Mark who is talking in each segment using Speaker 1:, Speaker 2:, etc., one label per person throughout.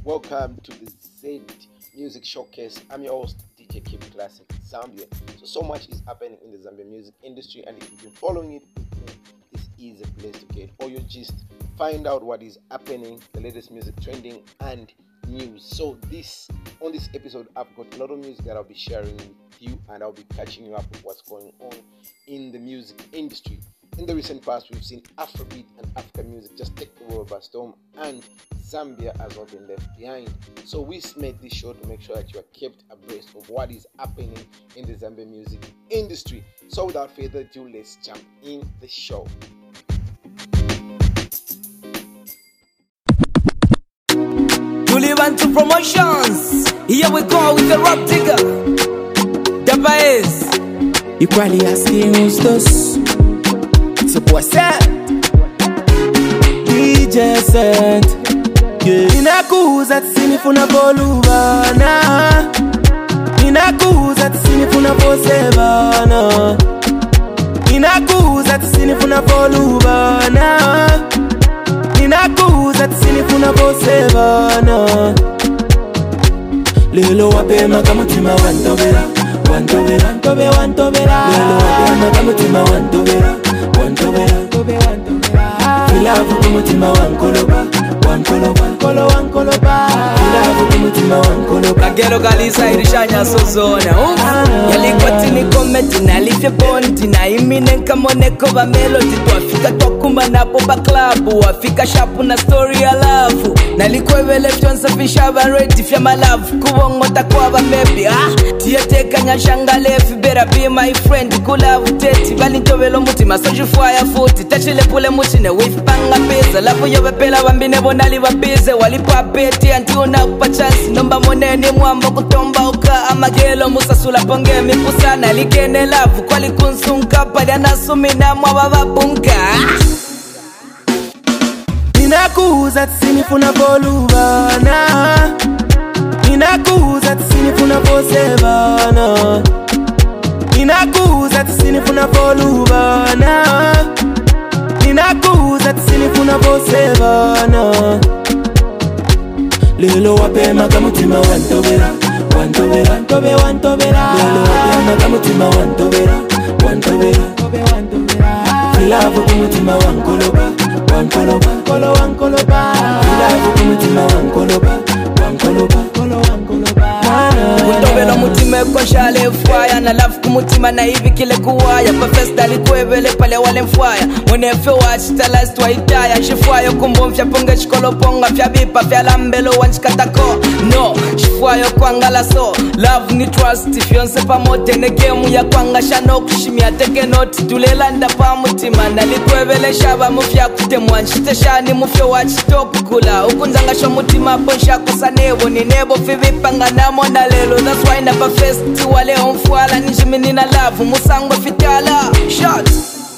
Speaker 1: Welcome to the Z Music Showcase. I'm your host, DJ Kim Classic Zambia. So much is happening in the Zambian music industry, and if you've been following it with me, this is a place to get all your gist, find out what is happening, the latest music trending, and news. So on this episode, I've got a lot of music that I'll be sharing with you, and I'll be catching you up with what's going on in the music industry. In the recent past, we've seen Afrobeat and African music just take the world by storm, and Zambia has not been left behind. So we made this show to make sure that you are kept abreast of what is happening in the Zambian music industry. So without further ado, let's jump in the show.
Speaker 2: Tulibantu Promotions. Here we go with the Rock Digger. The Baez.
Speaker 3: Equally asking who's this? It's a boy set. DJ set. Inakuza tsini funa volubana. Inakuza tsini funa posebana. Inakuza tsini funa volubana. Inakuza tsini funa posebana. Lelo wapema kamutima wantobera. Wantobera, tobe wantobera. Lelo wapema kamutima wantobera. Wantobera, tobe wantobera. Filavu kumutima wankoloba. Wankoloba, kolo wankoloba. Filavu kumutima wankoloba.
Speaker 2: Kagero kalisa irishanya sozona. Yalikwatini kometi na lifye bondi na imine nkamoneko ba melody. Tuafika twakumba napo ba klabu. Wafika shapu na story ya love. Nalikwevele tuansafisha ba ready fya my love. Kuwongota kwa ba maybe. Tiyateka nyashanga lefi. Better be my friend. Kulavu teti. Bali ntobelo mutima soju fire futi. Tachile pule mutine with panga pesa. Lapu yobe pela wambine bonali wabize. Walipa peti anti unakupa chance. Nomba moneni mwambo kutomba uka. Amagelo musasula ponge mipusana. Likene lavu kwa likunsunka. Pali anasumina mwa wabunga.
Speaker 3: Inakuza tsini funa volubana. Inakuza tsini funa posebana. Inakuza tsini funa volubana. Inakuza tsini funa posebana. Lelo wapema kamutima wantobera. Wantobera, tobe wantobera. Lelo wapema kamutima wantobera. Wantobera, tobe wantobera. Filavu kumutima wankoloba. Wankoloba, kolo wankoloba. Filavu kumutima wankoloba. Wankoloba, kolo wankoloba.
Speaker 2: Kutobelo mutime kwa shale fire. Na love kumutima na hivi kile kuwaya. Pa festali kwevele pale wale mfwaya. Mwenefe wachita last waitaya. Shifwayo kumbomfya ponge chikolo ponga. Fya bipa fya lambelo wanchikatako. No, shifwayo kwangala so. Love ni trust. Fionse pa mote ne game ya kwanga shano kushimia teke noti. Tulelanda pa mutima. Nalikwevele shaba mufya kutemwa. Nshite shani mufya wachito kukula. Ukunzanga sho mutima ponsha kusanevo. Ni nebo fibipanga na mona lelo. That's why napa festi wale onfuala. Nijimini na love musangwa fitala. Shot.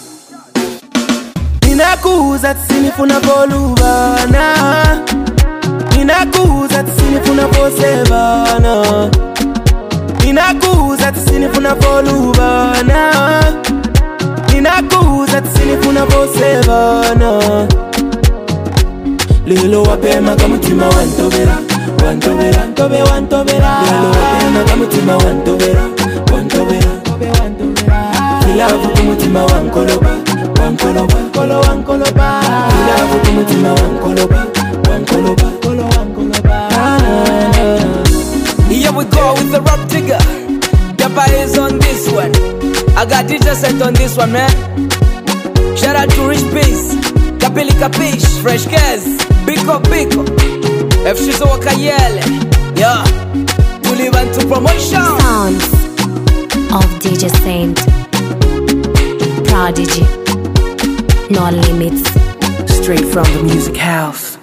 Speaker 3: Inakuza tsini funa volubana. Inakuza tsini funa posebana. Inakuza tsini funa volubana. Inakuza tsini funa posebana. Lelo wapema kamutima wantobera. Wantobera, tobe wantobera. Lelo wapema kamutima wantobera. Wantobera, tobe wantobera. Filavu kumutima wankoloba. Wankoloba, kolo wankoloba. Filavu kumutima wankoloba. Wankoloba, kolo wankoloba.
Speaker 2: Here we go with the Rock Digger. The Baez on this one. I got DJ set on this one, man. Shout out to Rich Peace, Kapili Kapish, Fresh Kez, Biko Biko, F Shizo Wakayele. Yeah, Tulibantu Promotion.
Speaker 4: Sounds of DJ Saint, Prodigy, No Limits.
Speaker 3: Straight from the music house.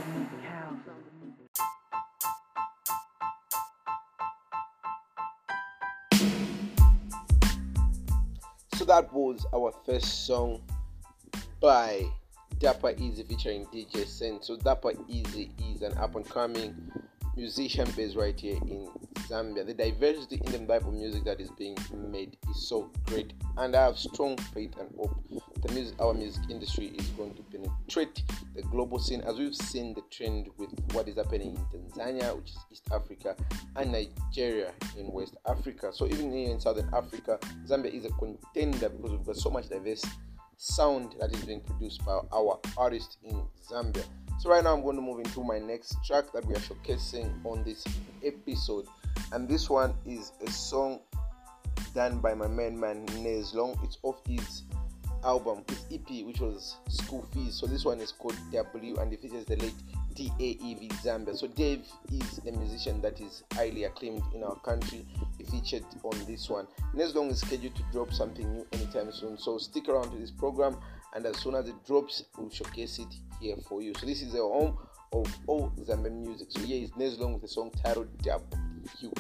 Speaker 1: So that was our first song by Dapper Easy featuring DJ Sen. So Dapper Easy is an up-and-coming musician based right here in Zambia. The diversity in the type of music that is being made is so great, and I have strong faith and hope our music industry is going to penetrate the global scene, as we've seen the trend with what is happening in Tanzania, which is East Africa, and Nigeria in West Africa. So even here in Southern Africa, Zambia is a contender because we've got so much diverse sound that is being produced by our artists in Zambia. So right now I'm going to move into my next track that we are showcasing on this episode, and this one is a song done by my main man Nezlong. It's off his album, his EP, which was School Fees. So this one is called W, and it features the late Dav Zambia. So Dave is a musician that is highly acclaimed in our country. He featured on this one. Nezlong is scheduled to drop something new anytime soon, so stick around to this program, and as soon as it drops, we'll showcase it here for you. So this is the home of all Zambian music. So here is Nezlong with a song titled W.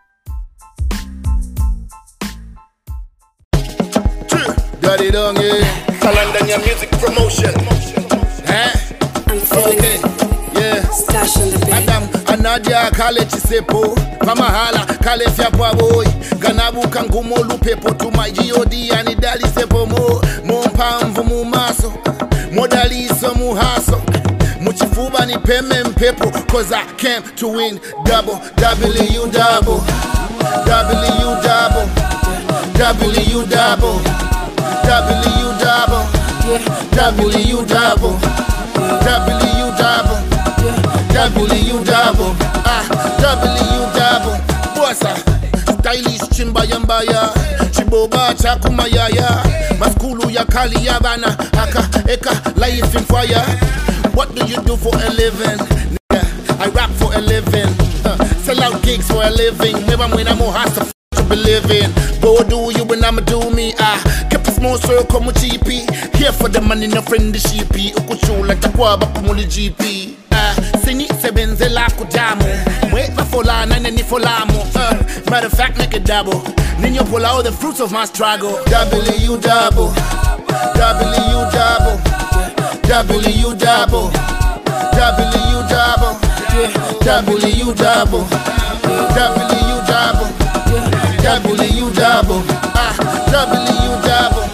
Speaker 5: Got it on, yeah. Kalandanya music promotion.
Speaker 6: I'm feeling
Speaker 5: okay. Yeah.
Speaker 6: Stash on the beat.
Speaker 5: Adam anadia kale chisepo pamahala kale fyapwa boy ganabuka ngumo lupepo tuma god yani dali sepo mo mpamvu mu maso modaliso mu haso muchifuba ni peme mpepo, cause I came to win double W double W double W double W double W double W double W double W double Bossa stylish chimbaya mbaya chiboba chakumayaya maskulu ya kali ya bana eka life in fire. What do you do for a living? I rap for a living. Sell out gigs for a living. Never when I'm more hard to believe in. Go do you when I'ma do me. Keep a small circle mu GP. Here for the money, no friend the sheepy. Ukuchula takwaba kumuli GP. Sini sebenze la kudamu. Mweka fola na neni folamu. Matter of fact, make it double. Ninyo pull out the fruits of my struggle. W double W double W double W double W double W double W double W double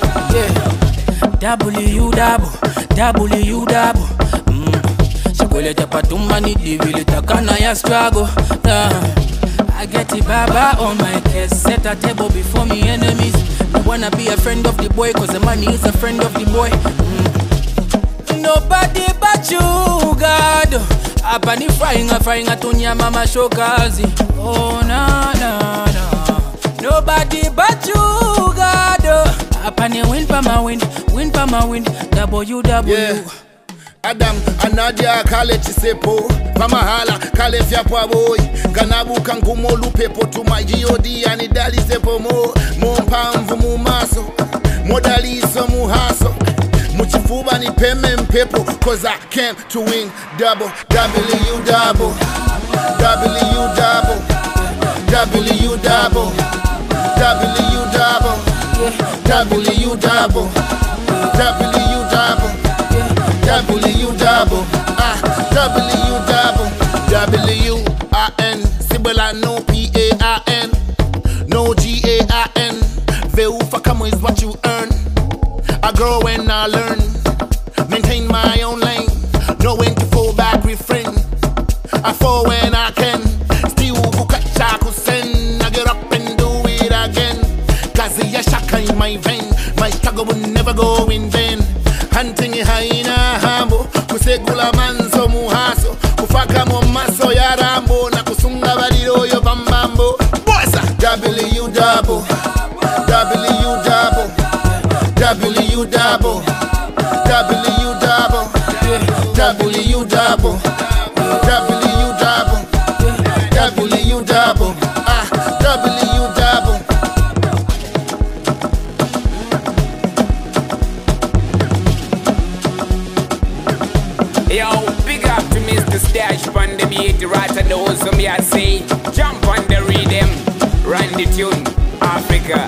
Speaker 3: W double W double Shikweleta patuma ni divile takana ya struggle. I get it baba on my case. Set a table before me enemies. I wanna be a friend of the boy, cause the money is a friend of the boy. Nobody but you, God. Hapa ni frying atunya mama shokazi. Oh na na na. Nobody but you, God. Hapa ni win pa ma win W.
Speaker 5: Yeah. Adam anadia kale chisepo pamahala kale fyapwa boy ganabuka ngumo lupepo tuma god yani dali sepo mo mpamvu mu maso modaliso mu haso muchifuba ni peme mpepo, cause I came to win double W double W double W double W double W double W double W double W double W-I-N Sibela no P-A-I-N no G-A-I-N Veufa kamo is what you earn. I grow and I learn. Maintain my own lane. Know when to fall back, refrain. I fall when I can. Still kukacha kusen. I get up and do it again. Kazi ya shaka in my vein. My struggle will never go in vain. Hunting haina hambo, kusegula manso muhaso, kufaka momaso ya rambo, na kusunga baliro yo bambambo. Bossa W double W double W double W double W double W double W double W double.
Speaker 7: Yo, big up to Mr. Stash on the beat, right and those me I say, jump on the rhythm, run the tune, Africa.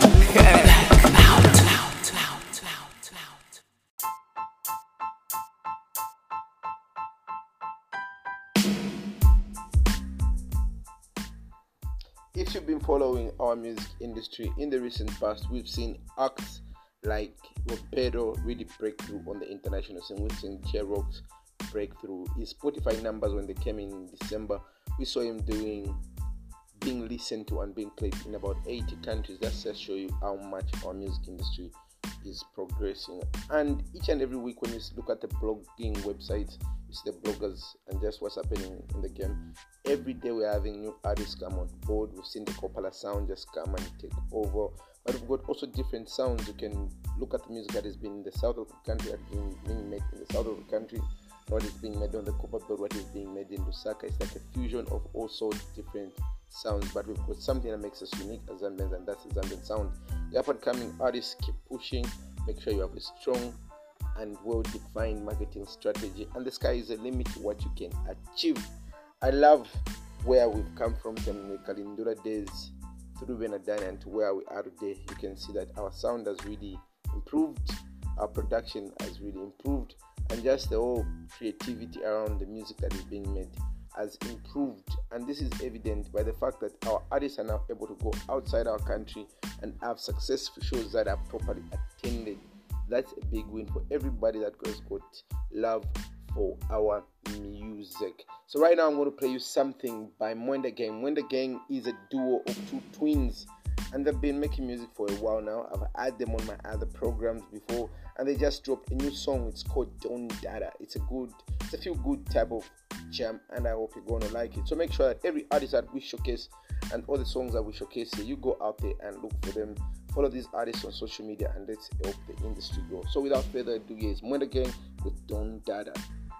Speaker 1: If you've been following our music industry in the recent past, we've seen acts like Roberto really break through on the international scene. We've seen J-Rock's breakthrough. His Spotify numbers when they came in December, we saw him being listened to and being played in about 80 countries. That's just show you how much our music industry is progressing. And each and every week when you look at the blogging websites, you see the bloggers and just what's happening in the game. Every day we're having new artists come on board. We've seen the Coppola sound just come and take over, but we've got also different sounds. You can look at the music that has been in the south of the country, that has been being made in the south of the country, what is being made on the Copper Belt, what is being made in Lusaka. It's like a fusion of all sorts of different sounds, but we've got something that makes us unique as Zambians, and that's the Zambian sound. The up-and-coming artists keep pushing. Make sure you have a strong and well-defined marketing strategy, and the sky is the limit to what you can achieve. I love where we've come from the Kalindura days through Benadine and to where we are today. You can see that our sound has really improved, our production has really improved, and just the whole creativity around the music that is being made has improved. And this is evident by the fact that our artists are now able to go outside our country and have successful shows that are properly attended. That's a big win for everybody that has got love for our music. So right now I'm going to play you something by Mwenda Gang. Mwenda Gang is a duo of two twins, and they've been making music for a while now. I've had them on my other programs before, and they just dropped a new song. It's called Don Dada. It's a feel good type of jam, and I hope you're going to like it. So make sure that every artist that we showcase and all the songs that we showcase here, you go out there and look for them. Follow these artists on social media, and let's help the industry grow. So without further ado, here's Mwenda Gang with Don Dada.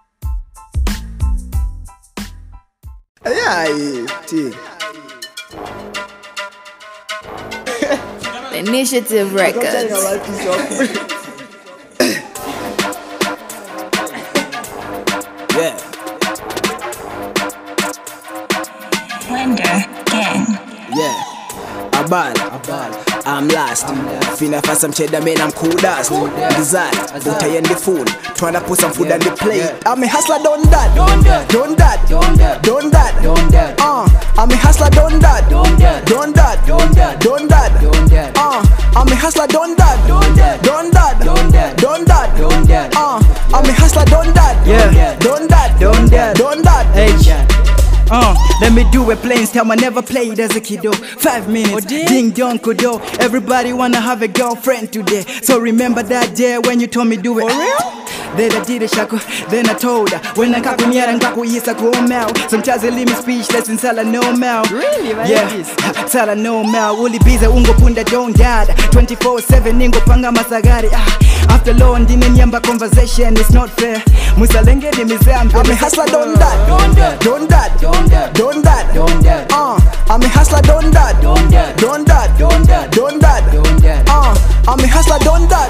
Speaker 8: Initiative Records.
Speaker 2: Yeah.
Speaker 8: Mwenda Gang.
Speaker 2: Yeah. Abal, I'm last. Finna for some cheddar, man, I'm cool dust. Desire, don't I end the fool. Tryna put some food on the plate. I'm a hustler, done that. I'm a hustler, done that. I'm a hustler, done that. I'm a hustler, done that. Done that. Let me do it plain style, I never played as a kiddo. 5 minutes, ding dong kudo. Everybody wanna have a girlfriend today. So remember that day when you told me do it. For real? Then I did a shaku, then I told her. When I kakunyara ngaku yisa kuomel. Sometimes they leave me speechless and tell her no mal. Really? Yeah, tell her no mal. Uli biza ungo punda don't dada. 24/7 ningo panga masagari. After law and dine nyamba conversation, it's not fair. Musalenge de mizambi. I'm a hustler, done that. I'm a hustler, done that. I'm a hustler, done that.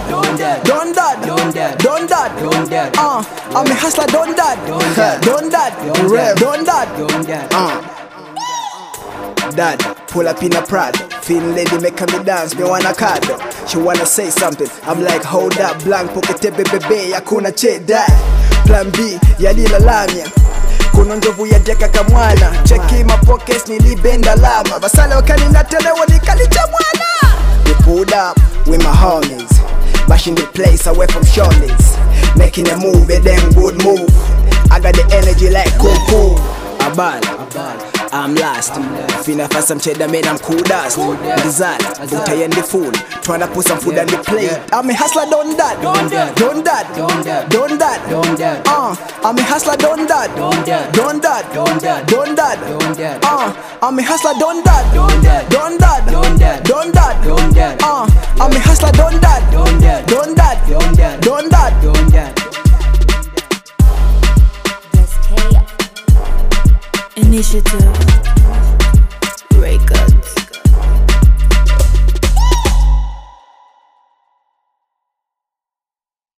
Speaker 2: I'm a hustler, done that. Dad, pull up in a Prado. Fin lady making me dance, me wanna card. She wanna say something, I'm like hold up, blank pocket bebe, hakuna che dad. Plan B, yalila lamia. Kuna njovu ya jeka kamwana. Cheki my pockets nilibenda lama. Basala wakani natelewa nikalicha mwana. We pulled up with my homies, bashing the place away from shoulders. Making a move, a damn good move. I got the energy like Kung Fu. Abal, I'm last. Finna for some cheddar, man, I'm cool dust. Desire, don't I end the fool. Tryna put some food on the plate. I'm a hustler, done that. I'm a hustler, done that. I'm a hustler, done that. I'm a hustler, done that.
Speaker 8: Initiative Records.